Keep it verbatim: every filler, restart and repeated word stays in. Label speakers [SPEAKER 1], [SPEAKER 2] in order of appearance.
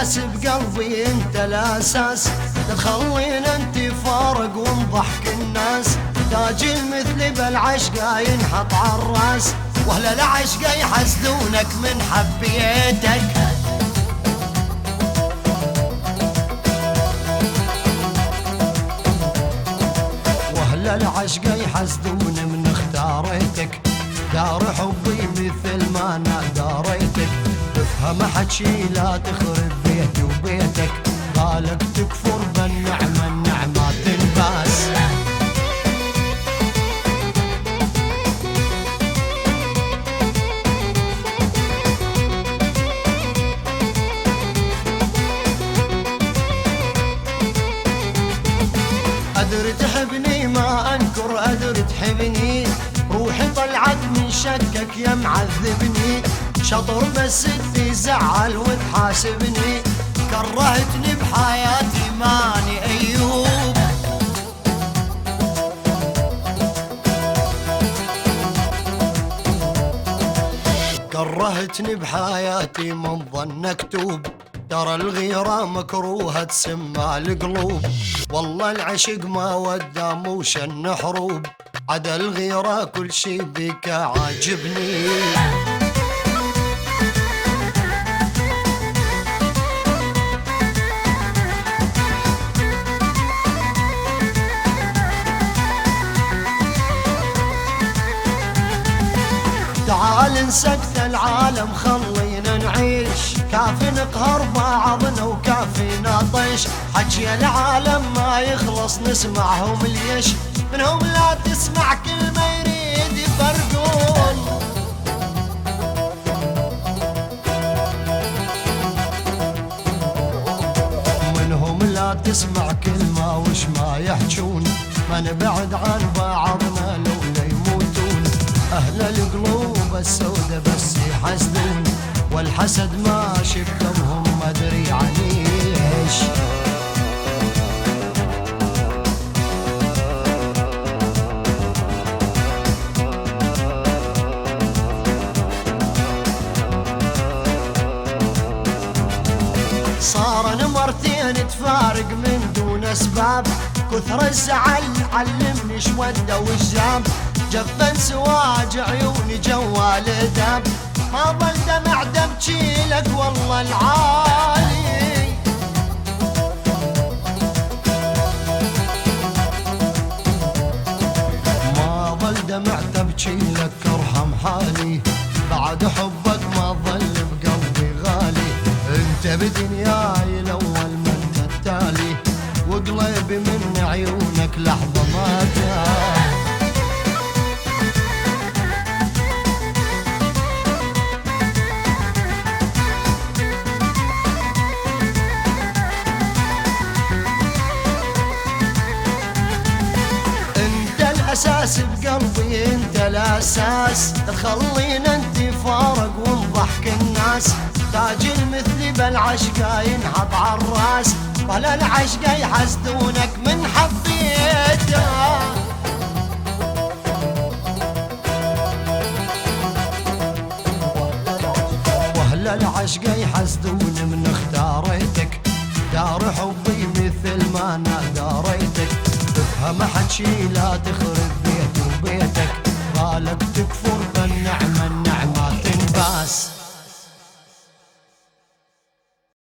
[SPEAKER 1] الاساس بقلبي انت الاساس، لا تخلينا انت فارق ونضحك الناس، تاج المثل بالعشقة ينحط عالراس، واهل العشقة يحسدونك من حبيتك. واهل العشقة يحسدون من اختاريتك، دار حبي مثل ما انا داريتك، افهم حكي لا تخرب بيتي وبيتك، قالك تكفر بالنعمة النعمة تنباس. أدري تحبني ما أنكر أدري تحبني، روحي طلعت من شكك يا معذبني، شطر بس تزعل وتحاسبني، كرهتني بحياتي ماني أيوب. كرهتني بحياتي من ظنك توب، ترى الغيرة مكروهة تسمى القلوب، والله العشق ما ودا موش النحروب، عدا الغيرة كل شي بك عاجبني. تعال نسكت العالم خلينا نعيش، كافي نقهر بعضنا وكافي نطيش، حكي العالم ما يخلص نسمعهم ليش، منهم لا تسمع كلمة يريد يفرقون. منهم لا تسمع كلمة وش ما يحجون، ما نبعد عن بعضنا لولا يموتون، أهل القلوب السودة بس يحسدون، والحسد ماشي بدمهم ما ادري عنيش. صار مرتين تفارق من دون اسباب، كثر الزعل علمني شودة وجاب، جفن سواج عيوني جوال داب، ما ظل دمع دمشي لك والله العالي. ما ظل دمع تبكي لك ارحم حالي، بعد حبك ما ظل بقلبي غالي، انت بدنياي الاول من التالي، وقلبي من عيونك لحظة ما تاه. الاساس بقلبي انت الاساس، تخلينا انت فارق ونضحك الناس، تاج المثل بالعشقة ينحط عالراس، ولا العشقة يحسدونك من حبيته. واهل العشقة يحسدون من اختاريتك، دار حبي مثل ما انا داريتك، افهم حكي لا تخرب بيتي وبيتك، قالك